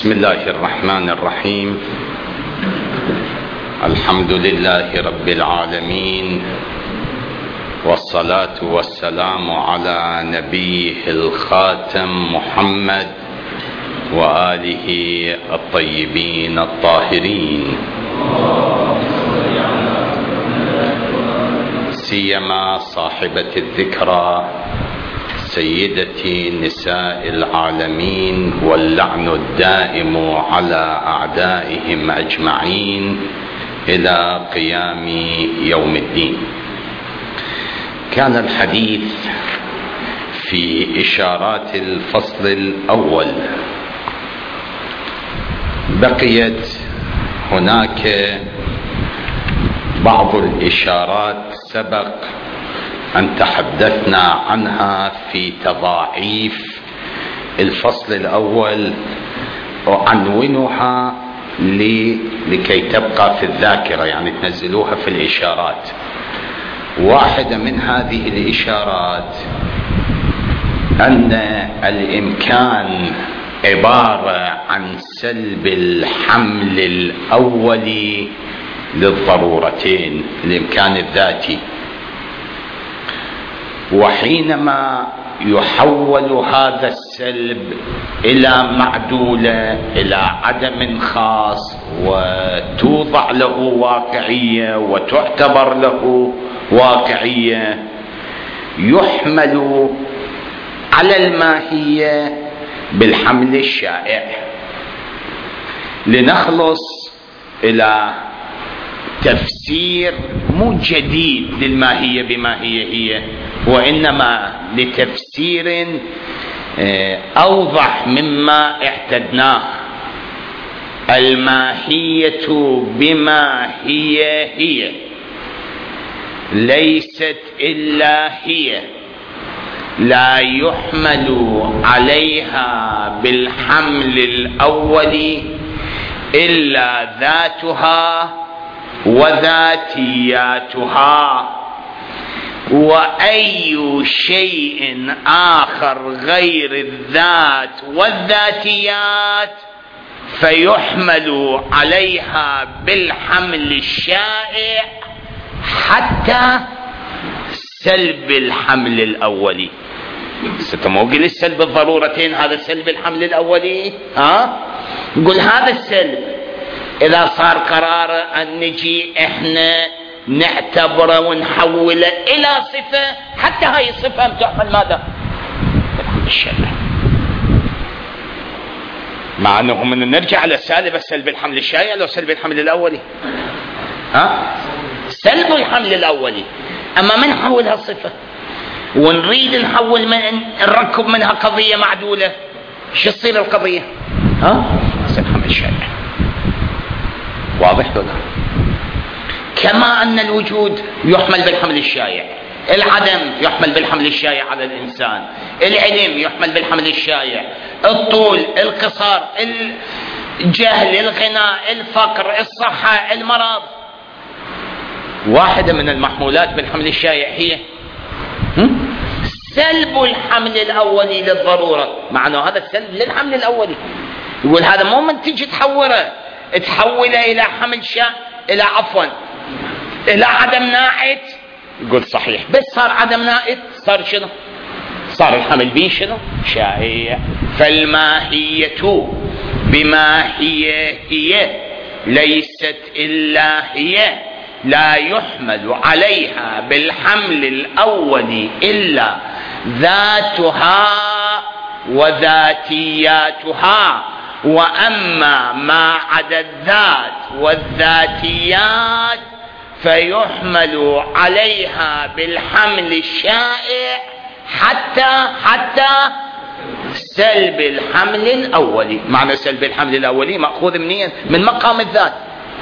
بسم الله الرحمن الرحيم. الحمد لله رب العالمين، والصلاة والسلام على نبيه الخاتم محمد وآله الطيبين الطاهرين، سيما صاحبة الذكرى سيدتي نساء العالمين، واللعن الدائم على أعدائهم أجمعين إلى قيام يوم الدين. كان الحديث في إشارات الفصل الأول، بقيت هناك بعض الإشارات سبق أن تحدثنا عنها في تضاعيف الفصل الأول، وعنونها لكي تبقى في الذاكرة، يعني تنزلوها في الإشارات. واحدة من هذه الإشارات أن الإمكان عبارة عن سلب الحمل الأولي للضرورتين، الإمكان الذاتي، وحينما يحول هذا السلب إلى معدولة، إلى عدم خاص، وتوضع له واقعية وتعتبر له واقعية، يحمل على الماهية بالحمل الشائع. لنخلص إلى تفسير مو جديد للماهية بما هي، وإنما لتفسير أوضح مما اعتدناه. الماهية بما هي ليست إلا هي، لا يحمل عليها بالحمل الأول إلا ذاتها وذاتياتها، وأي شيء آخر غير الذات والذاتيات فيحمل عليها بالحمل الشائع حتى سلب الحمل الأولي. ستموقل السلب الضرورتين، هذا سلب الحمل الأولي. نقول هذا السلب إذا صار قرار أن نجي إحنا نعتبره ونحوله إلى صفة، حتى هاي الصفة تحمل ماذا؟ الشائع. مع أنه من نرجع على سلب الحمل الشائع لو سلب الحمل الأولي، سلب الحمل الأولي. أما من نحولها صفة ونريد نحول نركب منها قضية معدولة، شو تصير القضية؟ تصير حمل الشائع. واضح ولا؟ كما أن الوجود يحمل بالحمل الشائع، العدم يحمل بالحمل الشائع على الإنسان، العلم يحمل بالحمل الشائع، الطول، القصر، الجهل، الغنى، الفقر، الصحة، المرض. واحدة من المحمولات بالحمل الشائع هي سلب الحمل الأولي للضرورة. معنى هذا السلب للحمل الأولي. يقول هذا مو من تجي تحوله إلى حمل إلى عدم ناعت. يقول صحيح، بس صار عدم ناعت صار شنو؟ صار الحمل به شنو؟ شائع. فالماهية بما هي ليست إلا هي، لا يحمل عليها بالحمل الأول إلا ذاتها وذاتياتها، وأما ما عدا الذات والذاتيات فيحمل عليها بالحمل الشائع حتى سلب الحمل الأولي. معنى سلب الحمل الأولي مأخوذ منين؟ من مقام الذات.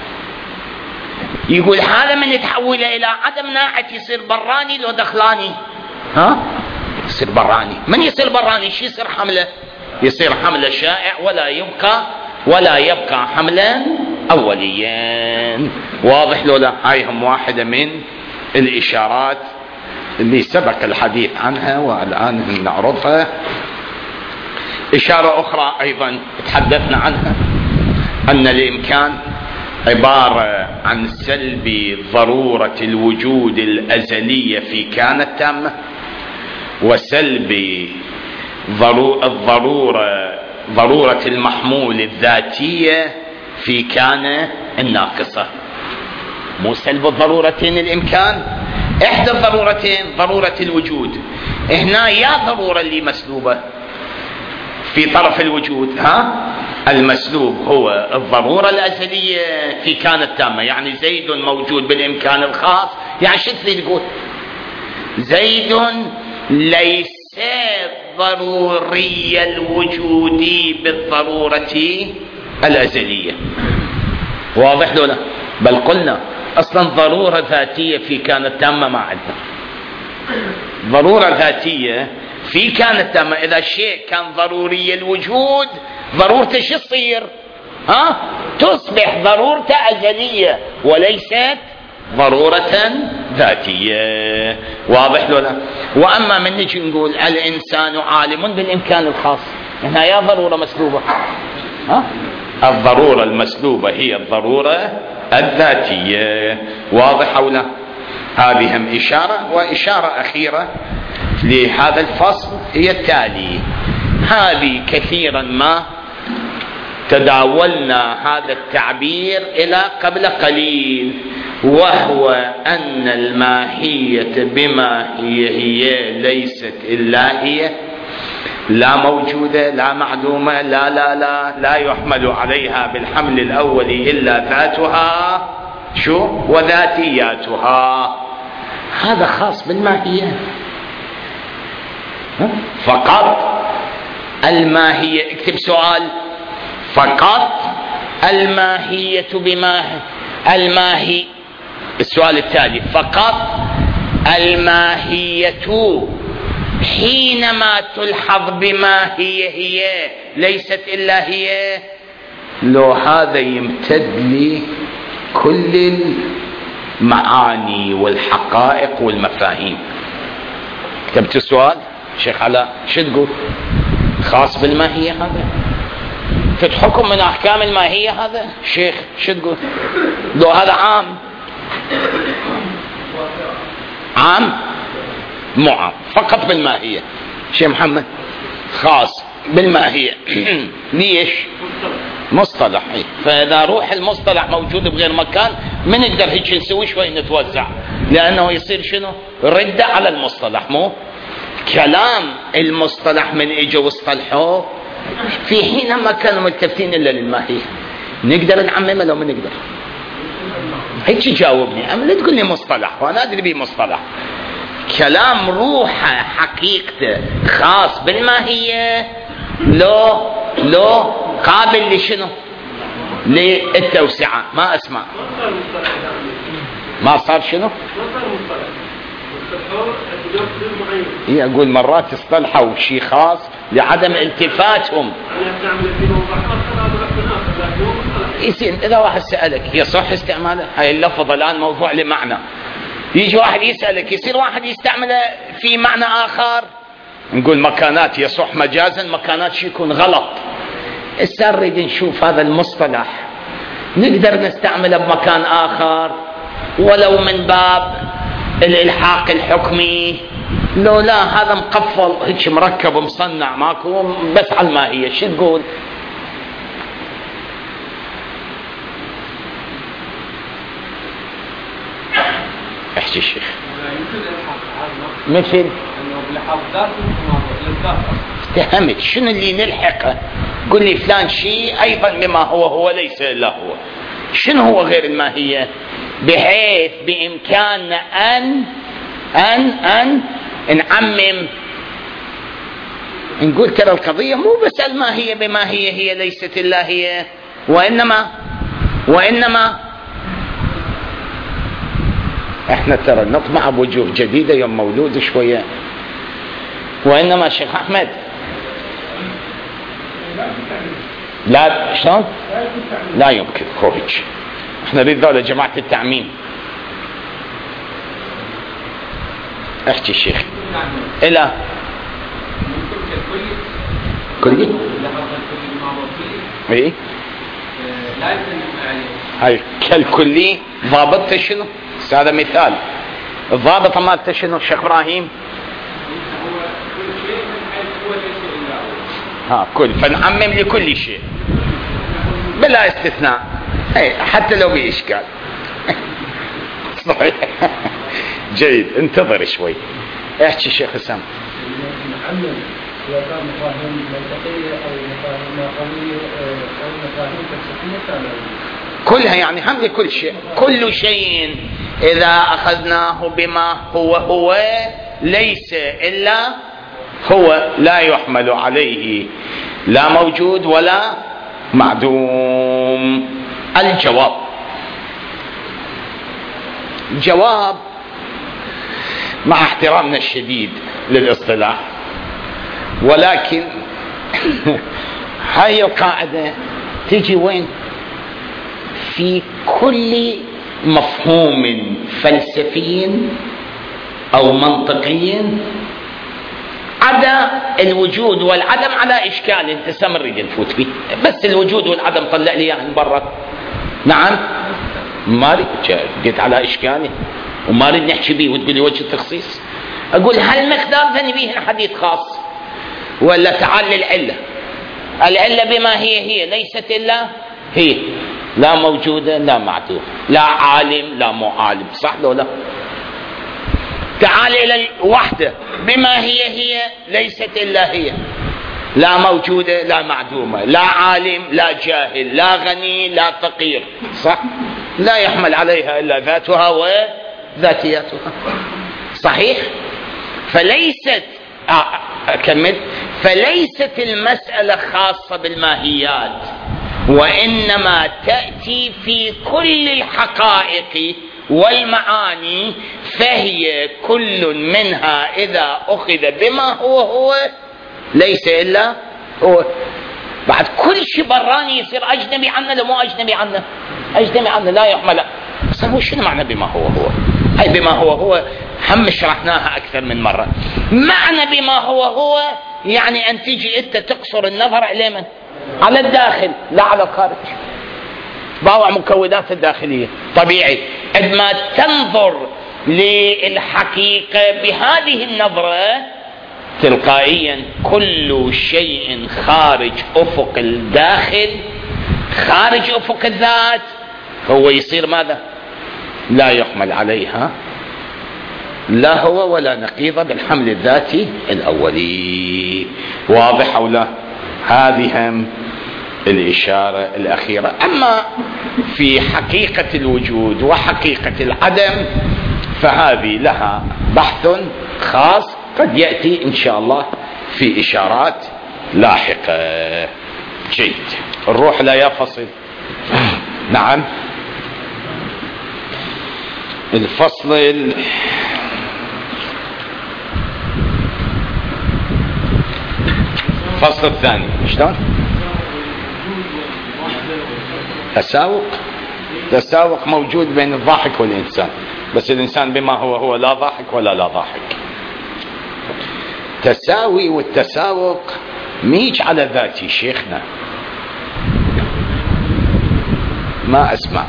يقول هذا من يتحول إلى عدم ناعت يصير براني لو دخلاني. يصير براني. من يصير براني؟ شو يصير حمله؟ يصير حمل شائع ولا يبقى حملا أوليا. واضح لولا؟ هاي هم واحدة من الإشارات اللي سبق الحديث عنها والآن نعرضها. إشارة أخرى أيضا تحدثنا عنها، أن الإمكان عبارة عن سلب ضرورة الوجود الأزلية في كان التامة، وسلب ضرورة المحمول الذاتية في كان الناقصة. مو سلب الضرورتين الإمكان، إحدى الضرورتين ضرورة الوجود، هنا يا ضرورة اللي مسلوبة في طرف الوجود، المسلوب هو الضرورة الأزلية في كان التامة، يعني زيد موجود بالإمكان الخاص، يعني شو تقول؟ زيد ليس ضروري الوجود بالضرورة الأزلية. واضح له لا؟ بل قلنا أصلا ضرورة ذاتية في كان التامة ما عندنا. ضرورة ذاتية في كان التامة إذا شيء كان ضروري الوجود، ضرورته شو تصير؟ تصبح ضرورته أزلية وليست ضرورة ذاتية. واضح له لا؟ وأما من نجي نقول الإنسان عالم بالإمكان الخاص، هنا يا ضرورة مسلوبة، الضرورة المسلوبة هي الضرورة الذاتية. واضح أو لا؟ هذه هم إشارة. وإشارة أخيرة لهذا الفصل هي التالي، هذه كثيرا ما تداولنا هذا التعبير إلى قبل قليل، وهو أن الماهية بما هي ليست إلا هي، لا موجودة لا معلومة، لا يحمل عليها بالحمل الأول إلا ذاتها وذاتياتها. هذا خاص بالماهية فقط. الماهية، اكتب سؤال، فقط الماهية الماهي، السؤال التالي، فقط الماهية حينما تلحظ بما هي ليست إلا هي، لو هذا يمتد لكل المعاني والحقائق والمفاهيم. كتبت السؤال شيخ علاء، شو تقول؟ خاص بالماهية هذا؟ تتحكم من أحكام الماهية هذا شيخ، شو تقول؟ لو هذا عام مو عام، فقط بالماهية. شيخ محمد خاص بالماهية. ليش؟ مصطلح. فإذا روح المصطلح موجود بغير مكان ما نقدر هيك نسوي شوي نتوزع، لأنه يصير شنو؟ ردة على المصطلح. مو كلام المصطلح من اجوا واصطلحوه في حين ما كانوا ملتفتين إلا للماهية. نقدر نعممه لو ما نقدر؟ هيك جاوبني، أما لا تقول لي مصطلح وأنا أدري بيه مصطلح. كلام روحه حقيقته خاص بالماهية، لو قابل لشنو؟ للتوسعة. ما أسمع، ما صار شنو؟ أقول مرات اصطلحوا شيء خاص لعدم التفاتهم. إذا واحد سألك يصح استعماله، هاي اللفظة الآن موضوع لمعنى، يجي واحد يسألك يصير واحد يستعمله في معنى آخر، نقول مكانات يصح مجازا، مكانات شي يكون غلط. هسه نريد نشوف هذا المصطلح نقدر نستعمله بمكان آخر ولو من باب الإلحاق الحكمي، لو لا هذا مقفل هيك مركب ومصنع ماكو بس على الماهية. شو تقول؟ احكي الشيخ. مثل اتهمت شنو اللي نلحقه؟ قل لي فلان شيء ايضا بما هو ليس الا هو. شنو هو غير الماهية؟ بحيث بامكاننا ان نعمم، نقول ترى القضية مو بس الماهية بما هي ليست الا هي، وانما احنا ترى نطمع بوجوه جديدة يوم مولود شوية. وانما شيخ احمد لا شلون؟ لا يمكن خروج. احنا نريد ذولا جماعة التعميم. احكي الشيخ. إلا كلي اي هاي كالكلي ضابطته شنو؟ هذا مثال. الضابط مالته شنو شيخ ابراهيم؟ كل، فنعمم لكل شيء بلا استثناء، حتى لو بإشكال. صحيح. جيد، انتظر شوي. احكي شيخ حسام. نعمم إذا كان مفاهيم منطقية أو مفاهيم قوية أو مفاهيم فلسفية كلها، يعني هم لكل شيء. كل شيء إذا أخذناه بما هو ليس إلا هو، لا يحمل عليه لا موجود ولا معدوم. الجواب مع احترامنا الشديد للاصطلاح، ولكن هاي القاعدة تجي وين؟ في كل مفهوم فلسفي أو منطقي عدا الوجود والعدم على إشكال انت سمر نفوت فيه، بس الوجود والعدم طلع لي اياه من برا. نعم، ما جيت على إشكالي وما اريد نحكي به وتقول لي وجه التخصيص. اقول هالمقدار ثاني به حديث خاص، ولا تعال للعلة. العلة بما هي ليست إلا هي، لا موجودة لا معدوم، لا عالم لا مو عالم، صح لو لا؟ تعال إلى الوحدة بما هي ليست إلا هي، لا موجودة لا معدومة، لا عالم لا جاهل، لا غني لا فقير، صح؟ لا يحمل عليها إلا ذاتها وذاتياتها، صحيح؟ فليست أكمل، فليست المسألة خاصة بالماهيات، وإنما تأتي في كل الحقائق والمعاني، فهي كل منها إذا أخذ بما هو ليس إلا هو. بعد كل شيء براني يصير أجنبي عنا، لو مو أجنبي عنا، أجنبي عنا لا يحمل. بس هو شنو معنى بما هو؟ هاي بما هو هم شرحناها أكثر من مرة. معنى بما هو يعني أن تيجي أنت تقصر النظر على من؟ على الداخل لا على الخارج. باوع مكونات الداخلية طبيعي. عندما تنظر للحقيقة بهذه النظرة تلقائيا كل شيء خارج أفق الداخل، خارج أفق الذات، هو يصير ماذا؟ لا يحمل عليها لا هو ولا نقيض بالحمل الذاتي الأولي. واضح أو لا؟ هذه الإشارة الأخيرة. أما في حقيقة الوجود وحقيقة العدم فهذه لها بحث خاص قد يأتي إن شاء الله في إشارات لاحقة. جيد، الروح لا يفصل. نعم، الفصل الثاني شلون؟ تساوق موجود بين الضاحك والإنسان، بس الإنسان بما هو لا ضاحك ولا لا ضاحك. تساوي والتساوق ميج على ذاتي شيخنا، ما أسمع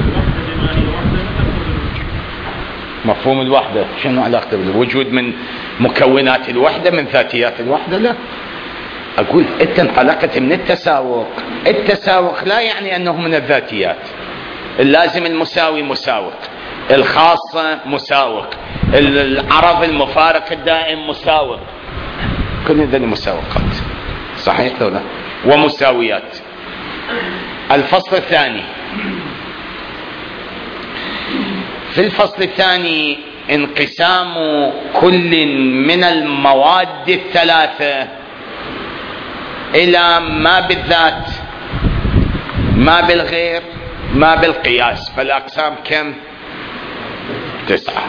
مفهوم الوحدة. شنو علاقته بالوجود؟ من مكونات الوحدة، من ذاتيات الوحدة؟ لا، أقول أنت انطلقت من التساوق. التساوق لا يعني أنه من الذاتيات. اللازم المساوي مساوق، الخاصة مساوق، العرض المفارق الدائم مساوق، كل ذلك مساوقات، صحيح لو لا؟ ومساويات. الفصل الثاني، في الفصل الثاني انقسام كل من المواد الثلاثة إلى ما بالذات، ما بالغير، ما بالقياس. فالأقسام كم؟ 9.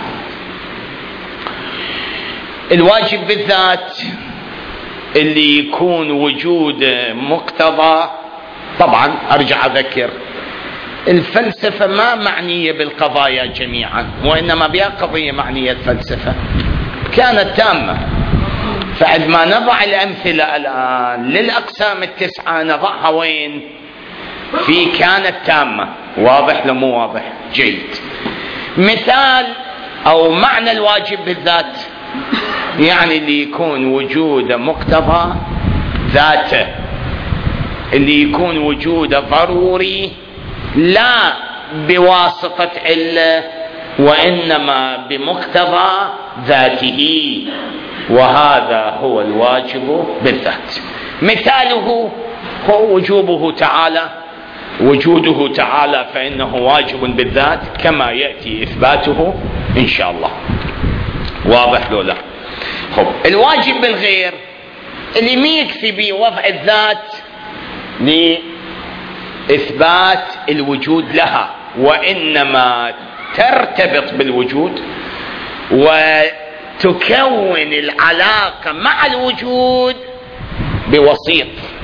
الواجب بالذات اللي يكون وجود مقتضى. طبعا أرجع أذكر الفلسفة ما معنية بالقضايا جميعا، وإنما بها قضية معنية. الفلسفة كانت تامة فعندما نضع الأمثلة الآن للأقسام التسعة نضعها وين؟ في كانت تامة. واضح لو مو واضح؟ جيد. مثال أو معنى الواجب بالذات يعني اللي يكون وجوده مقتضى ذاته، اللي يكون وجوده ضروري لا بواسطة علة وإنما بمقتضى ذاته، وهذا هو الواجب بالذات. مثاله هو وجوبه تعالى، وجوده تعالى فإنه واجب بالذات كما يأتي إثباته إن شاء الله. واضح لو لا؟ خب الواجب بالغير اللي ما يكفي به وضع الذات لإثبات الوجود لها، وإنما ترتبط بالوجود وتكون العلاقة مع الوجود بوسيط،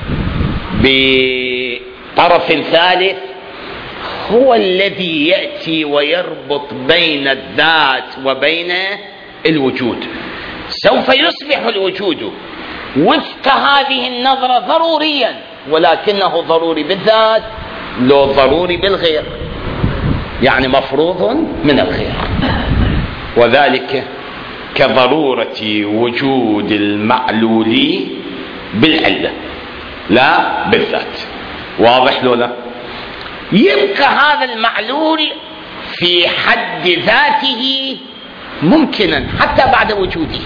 بطرف ثالث هو الذي يأتي ويربط بين الذات وبين الوجود. سوف يصبح الوجود وفق هذه النظرة ضروريا، ولكنه ضروري بالذات لو ضروري بالغير، يعني مفروض من الغير، وذلك كضرورة وجود المعلول بالعلة لا بالذات. واضح لو لا؟ يبقى هذا المعلول في حد ذاته ممكنا حتى بعد وجوده،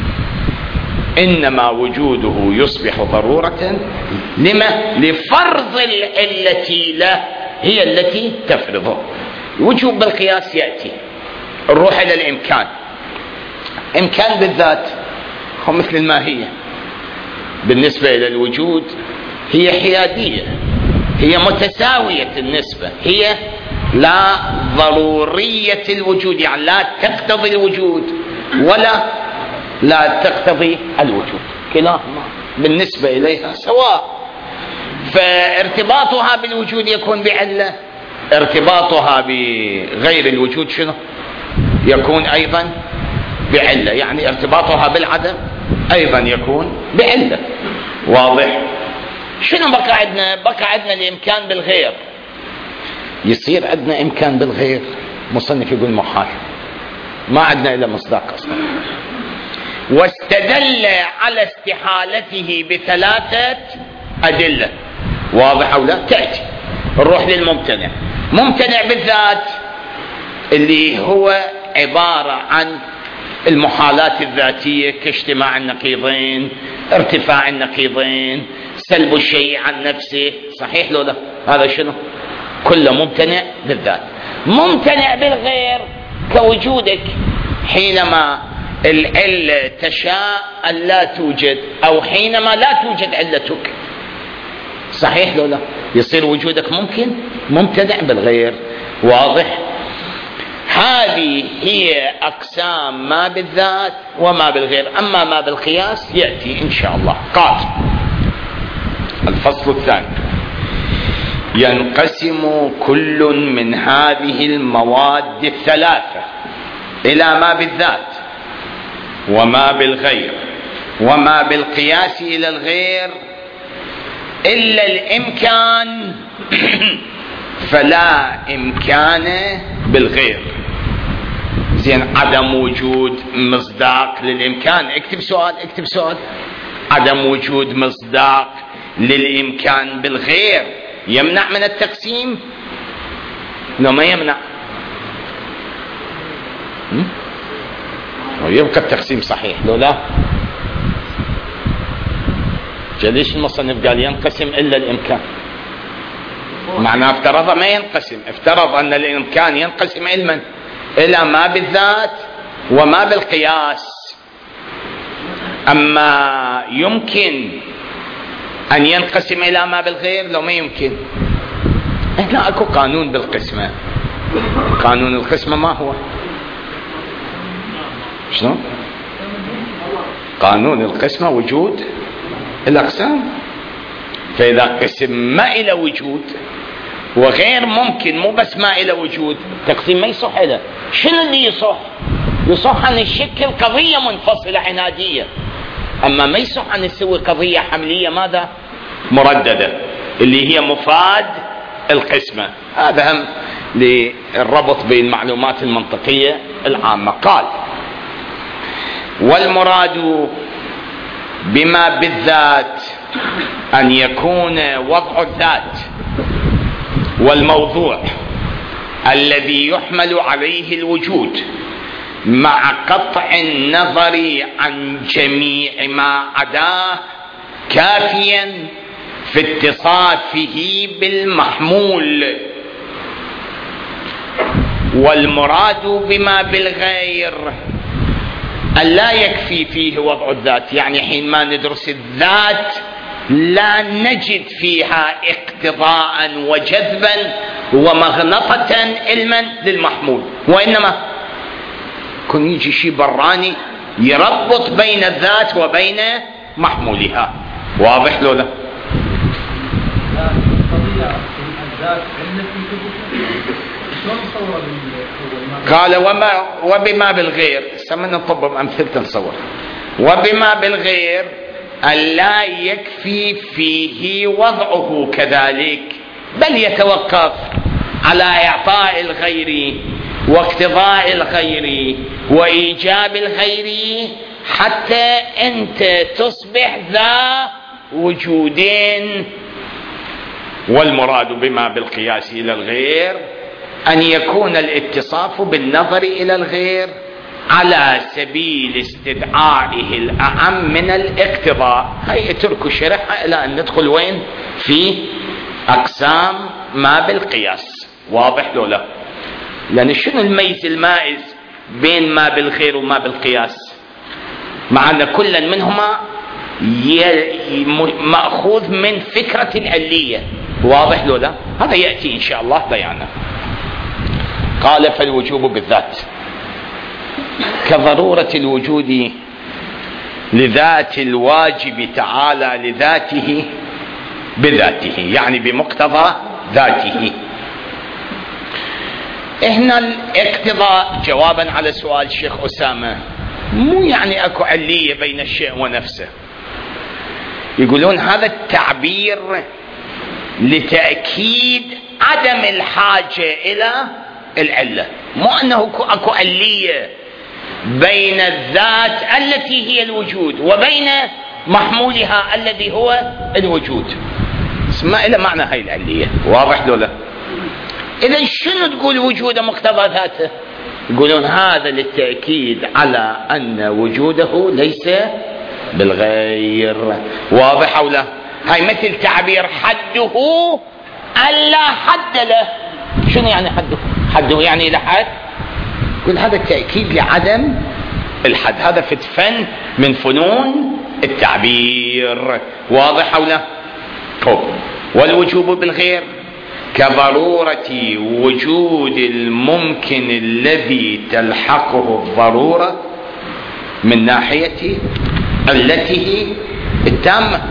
إنما وجوده يصبح ضرورة لما؟ لفرض العلة له هي التي تفرضه. وجوب بالقياس يأتي، الروح إلى الإمكان. إمكان بالذات هو مثل الماهية، بالنسبة إلى الوجود هي حيادية، هي متساوية النسبة، هي لا ضرورية الوجود، يعني لا تقتضي الوجود ولا لا تقتضي الوجود، كلاهما بالنسبة إليها سواء. فارتباطها بالوجود يكون بعلة، ارتباطها بغير الوجود شنو؟ يكون أيضا بعلة، يعني ارتباطها بالعدم أيضا يكون بعلة. واضح؟ شنو بقى عندنا؟ بقى عندنا الإمكان بالغير. يصير عندنا إمكان بالغير، مصنف يقول محال، ما عندنا إلا مصداق أصلا. واستدل على استحالته بثلاثة أدلة. واضح أو لا؟ تأتي نروح للممتنع. ممتنع بالذات اللي هو عبارة عن المحالات الذاتية كاجتماع النقيضين، ارتفاع النقيضين، سلب الشيء عن نفسه. صحيح لو لا؟ هذا شنو؟ كله ممتنع بالذات. ممتنع بالغير كوجودك حينما العلة تشاء أن لا توجد، أو حينما لا توجد علتك. صحيح لو لا؟ يصير وجودك ممكن ممتنع بالغير. واضح؟ هذه هي أقسام ما بالذات وما بالغير. أما ما بالقياس يأتي إن شاء الله. قال الفصل الثاني: ينقسم كل من هذه المواد الثلاثة إلى ما بالذات وما بالغير وما بالقياس إلى الغير إلا الإمكان فلا إمكان بالغير. زين، عدم وجود مصداق للإمكان. اكتب سؤال، اكتب سؤال. عدم وجود مصداق للإمكان بالغير يمنع من التقسيم؟ لو ما يمنع ويبقى التقسيم صحيح لو لا؟ ليش المصنف قال ينقسم إلا الإمكان؟ معناه افترض ما ينقسم، افترض أن الإمكان ينقسم علما إلى ما بالذات وما بالقياس. أما يمكن أن ينقسم إلى ما بالغير لو ما يمكن. هنا أكو قانون بالقسمة. قانون القسمة ما هو؟ شنو؟ قانون القسمة وجود الأقسام. فإذا قسم ما إلى وجود وغير ممكن، مو بس ما إلى وجود، تقسيم ما يصح له. شنو اللي يصح؟ يصح أن يشكل قضية منفصلة عنادية، أما ما يصح أن تسوي قضية حملية ماذا مرددة اللي هي مفاد القسمة. هذا هم للربط بين المعلومات المنطقية العامة. قال والمراد بما بالذات أن يكون وضع الذات والموضوع الذي يحمل عليه الوجود مع قطع النظر عن جميع ما عداه كافيا في اتصافه بالمحمول. والمراد بما بالغير أن لا يكفي فيه وضع الذات، يعني حين ما ندرس الذات لا نجد فيها اقتضاء وجذبا ومغنطة علما للمحمول، وإنما كن يجي شيء براني يربط بين الذات وبين محمولها. واضح لو لا؟ قال وبما بالغير، سمنا نطبق أمثلة نصور. وبما بالغير ألا يكفي فيه وضعه كذلك، بل يتوقف على إعطاء الغير واقتضاء الغير وإيجاب الغير حتى أنت تصبح ذا وجودين. والمراد بما بالقياس إلى الغير أن يكون الاتصاف بالنظر إلى الغير على سبيل استدعائه الأعم من الاقتضاء. هي اتركوا الشرح إلى أن ندخل وين في أقسام ما بالقياس. واضح لو لا؟ لأن شنو الميز المائز بين ما بالغير وما بالقياس؟ مع أن كلا منهما مأخوذ من فكرة العلية. واضح لو لا؟ هذا يأتي إن شاء الله بيانه. قال فالوجوب بالذات كضرورة الوجود لذات الواجب تعالى لذاته بذاته، يعني بمقتضى ذاته. هنا الاقتضاء جوابا على سؤال الشيخ أسامة مو يعني اكو علية بين الشيء ونفسه. يقولون هذا التعبير لتأكيد عدم الحاجة إلى العلة، مو أنه اكو علية بين الذات التي هي الوجود وبين محمولها الذي هو الوجود. ما إلى معنى هاي العلية. واضح لولا؟ إذا شنو تقول وجود مقتضى ذاته؟ يقولون هذا للتأكيد على أن وجوده ليس بالغير. واضح أو لا؟ هاي مثل تعبير حده ألا حد له. شنو يعني حده؟ حده يعني لا حد. يقول هذا التأكيد لعدم الحد. هذا في فن من فنون التعبير. واضح أو لا؟ والوجوب بالغير كضرورة وجود الممكن الذي تلحقه الضرورة من ناحية علته التامة.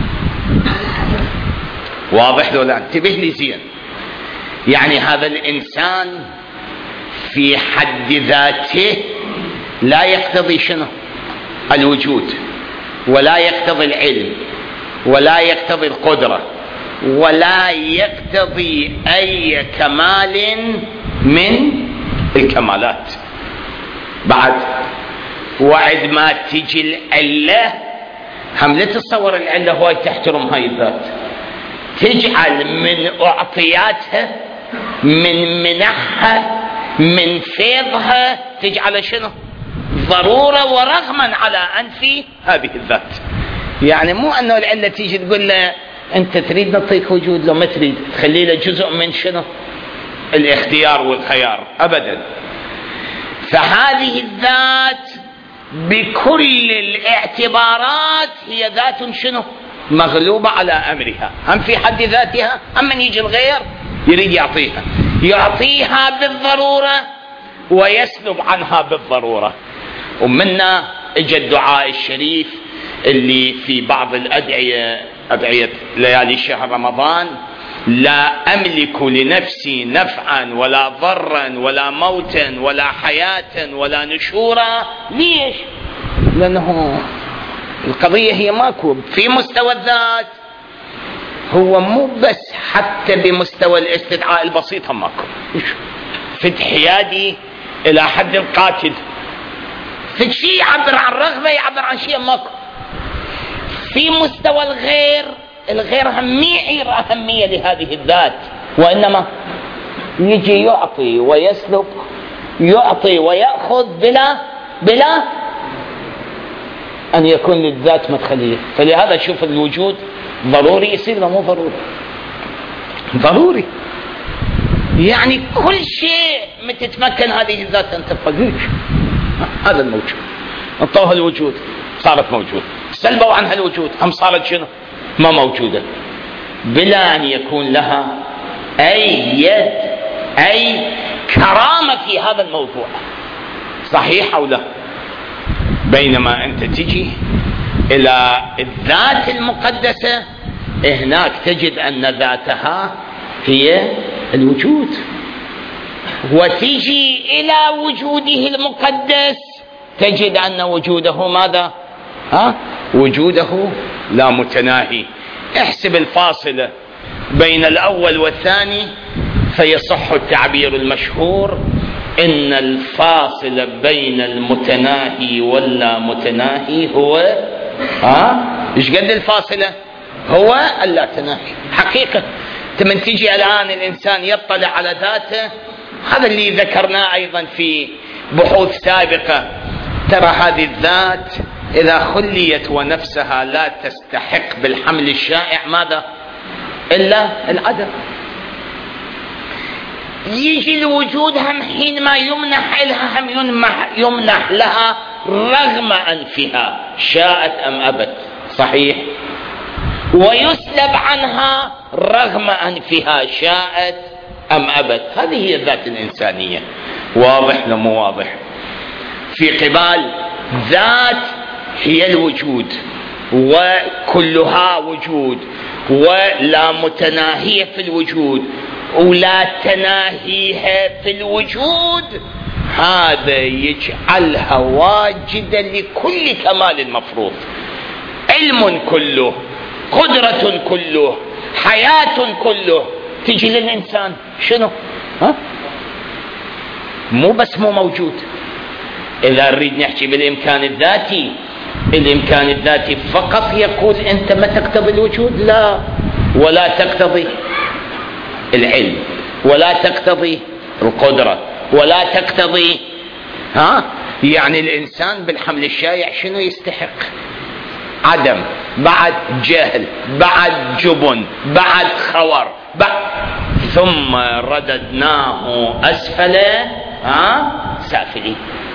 واضح لو لا؟ انتبه لي زين. يعني هذا الإنسان في حد ذاته لا يقتضي شنو؟ الوجود، ولا يقتضي العلم، ولا يقتضي القدرة، ولا يقتضي أي كمال من الكمالات. بعد وعد ما تجي العلة هم لا تتصور العلة هواي تحترم هاي الذات، تجعل من أعطياتها من منحها من فيضها تجعل شنو؟ ضرورة ورغما على أنف هذه الذات. يعني مو أنه العلة تيجي تقول له أنت تريد نعطيك وجود، لو ما تريد تخلي له جزء من شنو؟ الاختيار والخيار. أبدا. فهذه الذات بكل الاعتبارات هي ذات شنو؟ مغلوبة على أمرها، هم في حد ذاتها، أما يجي الغير يريد يعطيها بالضرورة ويسلب عنها بالضرورة. ومنا اجى الدعاء الشريف اللي في بعض الأدعية، أدعية ليالي شهر رمضان: لا أملك لنفسي نفعا ولا ضرا ولا موتا ولا حياة ولا نشورا. ليش؟ لأنه القضية هي ماكو في مستوى الذات، هو مو بس حتى بمستوى الاستدعاء البسيط هم ماكو. فد حيادي إلى حد القاتل، فد شيء يعبر عن رغبة، يعبر عن شيء ماكو. في مستوى الغير هم يعير أهمية لهذه الذات، وإنما يجي يعطي ويسلب، يعطي ويأخذ بلا أن يكون للذات مدخلية. فلهذا شوف الوجود ضروري يصير له، مو ضروري يعني كل شيء متتمكن هذه الذات أن تبقى. هذا الموجود، انطوها الوجود صارت موجود، سلبوا عنها الوجود هم صارت شنو؟ ما موجودة، بلا أن يكون لها أي يد أي كرامة في هذا الموضوع. صحيح أو لا؟ بينما أنت تجي إلى الذات المقدسة، هناك تجد أن ذاتها هي الوجود، وتجي إلى وجوده المقدس تجد أن وجوده ماذا؟ وجوده لا متناهي. احسب الفاصلة بين الأول والثاني فيصح التعبير المشهور إن الفاصل بين المتناهي واللا متناهي هو إيش قد الفاصلة؟ هو اللا تناهي. حقيقة من تجي الآن الإنسان يطلع على ذاته، هذا اللي ذكرناه أيضا في بحوث سابقة، ترى هذه الذات إذا خليت ونفسها لا تستحق بالحمل الشائع ماذا؟ إلا العدم. يجي الوجود هم حينما يمنح لها هم يمنح لها رغم أنفها شاءت أم أبت، صحيح؟ ويسلب عنها رغم أنفها شاءت أم أبت. هذه هي الذات الإنسانية. واضح لمو واضح؟ في قبال ذات هي الوجود وكلها وجود، ولا متناهية في الوجود ولا تناهيها في الوجود، هذا يجعلها واجدة لكل كمال المفروض. علم كله، قدرة كله، حياة كله تجي للإنسان شنو؟ مو بس مو موجود. إذا نريد نحكي بالإمكان الذاتي، الإمكان الذاتي فقط يقول أنت ما تقتضي الوجود، لا، ولا تقتضي العلم، ولا تقتضي القدرة، ولا تقتضي يعني الإنسان بالحمل الشائع شنو يستحق؟ عدم، بعد جهل، بعد جبن، بعد خور، ثم رددناه أسفل سافلين.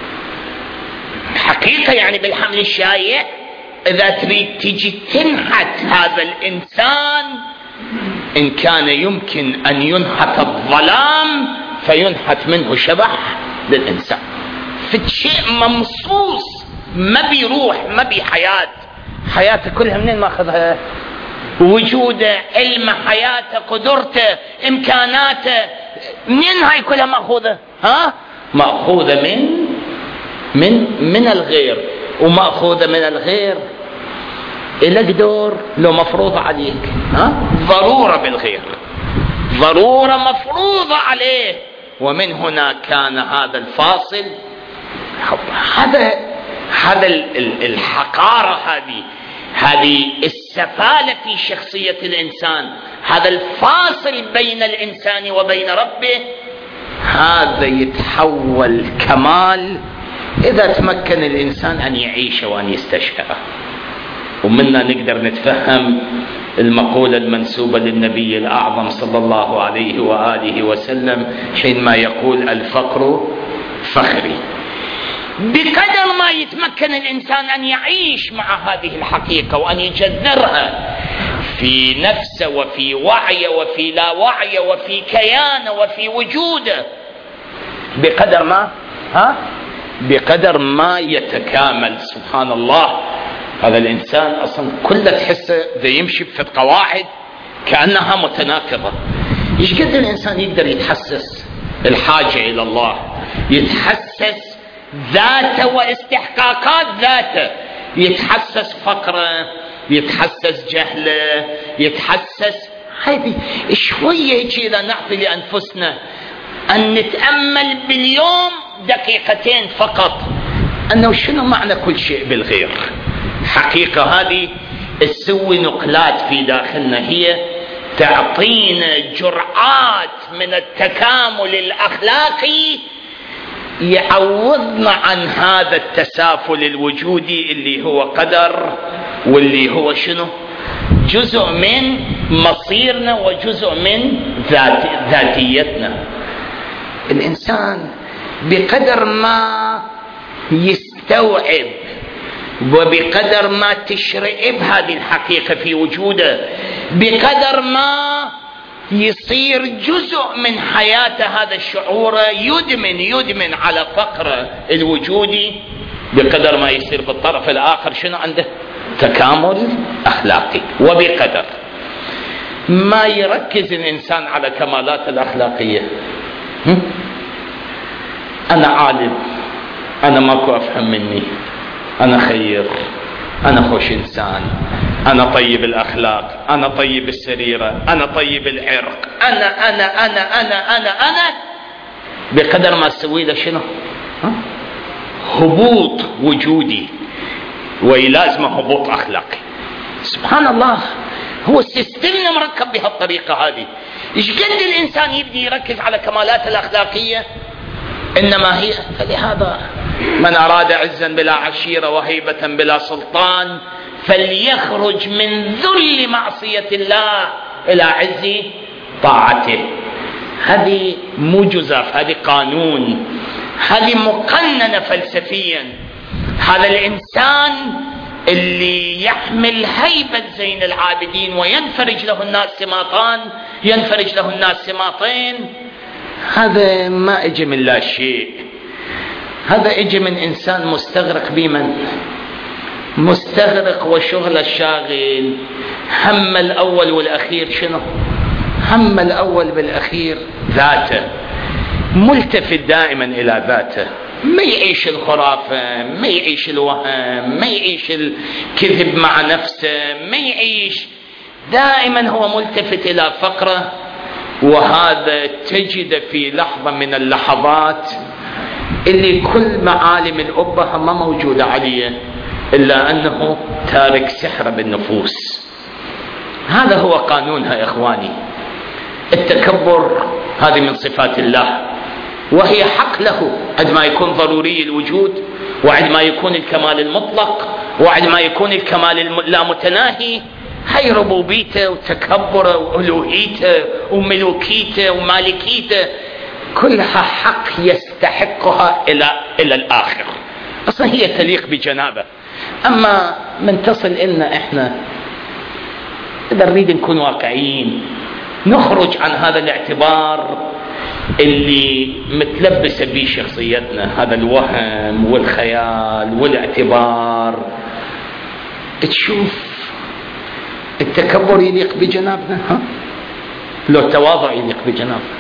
حقيقة يعني بالحمل الشائع إذا تريد تجي تنحت هذا الإنسان، إن كان يمكن أن ينحت الظلام فينحت منه شبح للإنسان، في شيء ممصوص ما بيروح، ما بحياة، حياته كلها منين ماخذها؟ وجوده، علم حياته، قدرته، إمكاناته، منين هاي كلها مأخوذة؟ مأخوذة من الغير، ومأخوذة من الغير إلك دور لو مفروضة عليك، ضرورة بالغير، ضرورة مفروضة عليه. ومن هنا كان هذا الفاصل، هذا الحقارة، هذه السفالة في شخصية الإنسان، هذا الفاصل بين الإنسان وبين ربه، هذا يتحول كمال إذا تمكن الإنسان أن يعيش وأن يستشعره. ومنا نقدر نتفهم المقولة المنسوبة للنبي الأعظم صلى الله عليه وآله وسلم حينما يقول الفقر فخري. بقدر ما يتمكن الإنسان أن يعيش مع هذه الحقيقة وأن يجذرها في نفسه وفي وعيه وفي لا وعيه وفي كيانه وفي وجوده، بقدر ما يتكامل. سبحان الله، هذا الإنسان أصلا كله تحسه ذا يمشي في قواعد كأنها متناقضة. إيش قد الإنسان يقدر يتحسس الحاجة إلى الله، يتحسس ذاته واستحقاقات ذاته، يتحسس فقره، يتحسس جهله، يتحسس. هذه شوية إذا نعطي لأنفسنا أن نتأمل باليوم دقيقتين فقط أنه شنو معنى كل شيء بالغير. حقيقة هذه تسوي نقلات في داخلنا، هي تعطينا جرعات من التكامل الأخلاقي يعوضنا عن هذا التسافل الوجودي اللي هو قدر، واللي هو شنو؟ جزء من مصيرنا وجزء من ذاتيتنا. الإنسان بقدر ما يستوعب وبقدر ما تشرئب هذه الحقيقة في وجوده، بقدر ما يصير جزء من حياته هذا الشعور يدمن على فقره الوجودي، بقدر ما يصير بالطرف الآخر شنو عنده؟ تكامل أخلاقي. وبقدر ما يركز الإنسان على كمالات الأخلاقية، أنا عالم، أنا ماكو أفهم مني، أنا خير، أنا خوش إنسان، أنا طيب الأخلاق، أنا طيب السريرة، أنا طيب العرق، أنا أنا أنا أنا أنا أنا بقدر ما تسوي له شنو؟ هبوط وجودي، ويلازمه هبوط أخلاقي. سبحان الله، هو السيستم مركب بهالطريقة هذه. إيش قد الإنسان يبدي يركز على كمالات الأخلاقية، إنما هي. فلهذا من أراد عزا بلا عشيرة وهيبة بلا سلطان فليخرج من ذل معصية الله إلى عز طاعته. هذه مو جزاف، هذه قانون، هذه مقننة فلسفيا. هذا الإنسان اللي يحمل هيبة زين العابدين وينفرج له الناس سماطين، هذا ما اجى من لا شيء، هذا اجى من إنسان مستغرق بمن؟ مستغرق وشغل الشاغل. هم الأول والأخير شنو؟ هم الأول بالأخير ذاته، ملتفت دائما إلى ذاته، ما يعيش الخرافة، ما يعيش الوهم، ما يعيش الكذب مع نفسه، ما يعيش، دائما هو ملتفت إلى فقره. وهذا تجد في لحظة من اللحظات اللي كل معالم الأبهة ما موجودة عليه، إلا أنه تارك سحر بالنفوس. هذا هو قانونها يا إخواني. التكبر هذه من صفات الله، وهي حق له عندما يكون ضروري الوجود، وعندما يكون الكمال المطلق، وعندما يكون الكمال اللامتناهي. هي ربوبيته وتكبره وألوهيته وملوكيته ومالكيته كلها حق يستحقها إلى الآخر، أصلا هي تليق بجنابه. أما من تصل إلنا إحنا إذا نريد نكون واقعيين، نخرج عن هذا الاعتبار اللي متلبسة به شخصيتنا، هذا الوهم والخيال والاعتبار. تشوف التكبر يليق بجنابنا، لو التواضع يليق بجنابنا.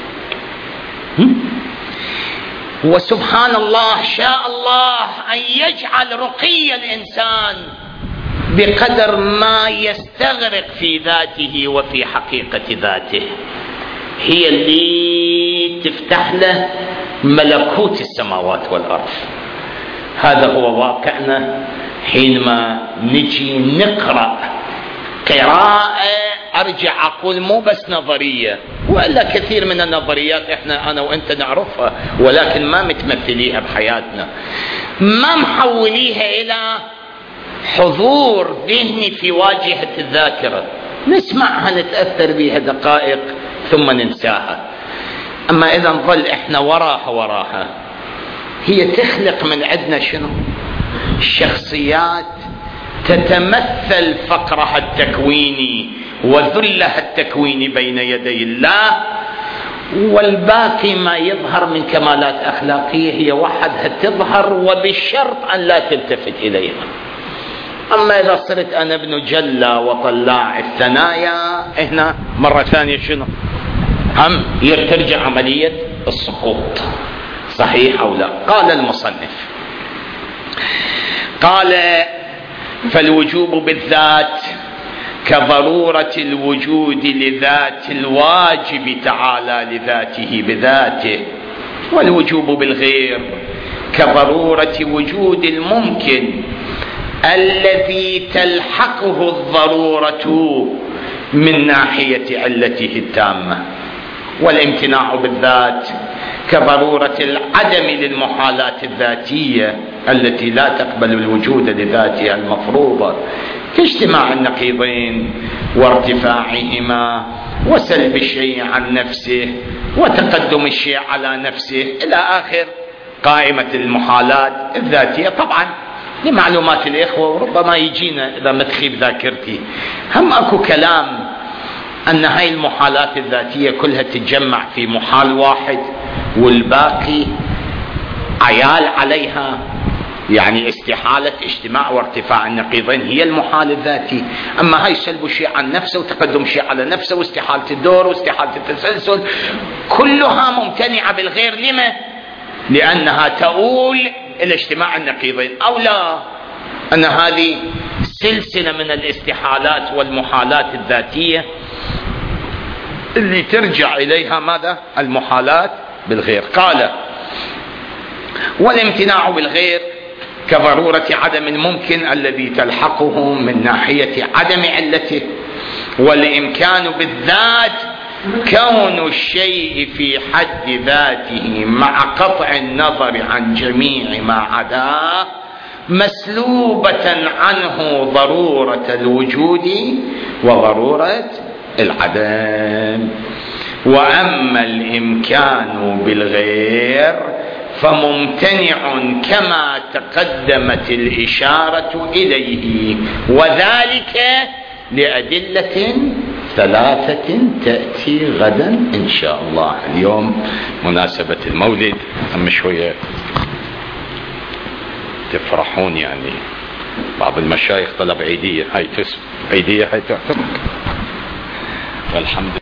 وسبحان الله، شاء الله أن يجعل رقي الإنسان بقدر ما يستغرق في ذاته وفي حقيقة ذاته، هي اللي تفتح له ملكوت السماوات والأرض. هذا هو واقعنا حينما نجي نقرأ قراءة، أرجع أقول مو بس نظرية، وإلا كثير من النظريات أنا وأنت نعرفها، ولكن ما متمثليها بحياتنا، ما محوليها إلى حضور ذهني في واجهة الذاكرة، نسمعها نتأثر بها دقائق ثم ننساها. أما إذا نظل إحنا وراها، هي تخلق من عندنا شنو؟ شخصيات تتمثل فقرها التكويني وذلها التكويني بين يدي الله، والباقي ما يظهر من كمالات أخلاقية هي وحدها تظهر، وبالشرط أن لا تلتفت إليها. أما إذا صرت أنا ابن جلة وطلاع الثنايا، هنا مرة ثانية شنو؟ هم يرترجع عملية السقوط. صحيح أو لا؟ قال المصنف، قال فالوجوب بالذات كضرورة الوجود لذات الواجب تعالى لذاته بذاته، والوجوب بالغير كضرورة وجود الممكن الذي تلحقه الضرورة من ناحية علته التامة، والامتناع بالذات كضرورة العدم للمحالات الذاتية التي لا تقبل الوجود لذاتها المفروضة، كاجتماع النقيضين وارتفاعهما وسلب الشيء عن نفسه وتقدم الشيء على نفسه إلى آخر قائمة المحالات الذاتية. طبعا لمعلومات الإخوة وربما يجينا إذا ما تخيب ذاكرتي، هم أكو كلام أن هاي المحالات الذاتية كلها تتجمع في محال واحد والباقي عيال عليها، يعني استحالة اجتماع وارتفاع النقيضين هي المحال الذاتي، أما هاي سلب الشيء عن نفسه وتقدم شيء على نفسه واستحالة الدور واستحالة التسلسل كلها ممتنعة بالغير. لما؟ لأنها تؤول إلى اجتماع النقيضين، أو لا أن هذه سلسلة من الاستحالات والمحالات الذاتية اللي ترجع إليها ماذا؟ المحالات بالغير. قال والامتناع بالغير كضرورة عدم الممكن الذي تلحقه من ناحية عدم علته، والإمكان بالذات كون الشيء في حد ذاته مع قطع النظر عن جميع ما عداه مسلوبة عنه ضرورة الوجود وضرورة العدم. وأما الإمكان بالغير فممتنع كما تقدمت الإشارة إليه، وذلك لأدلة ثلاثة تأتي غدا إن شاء الله. اليوم مناسبة المولد، أما شوية تفرحون، يعني بعض المشايخ طلب عيدية، هاي عيدية هاي تعتبر، والحمد لله.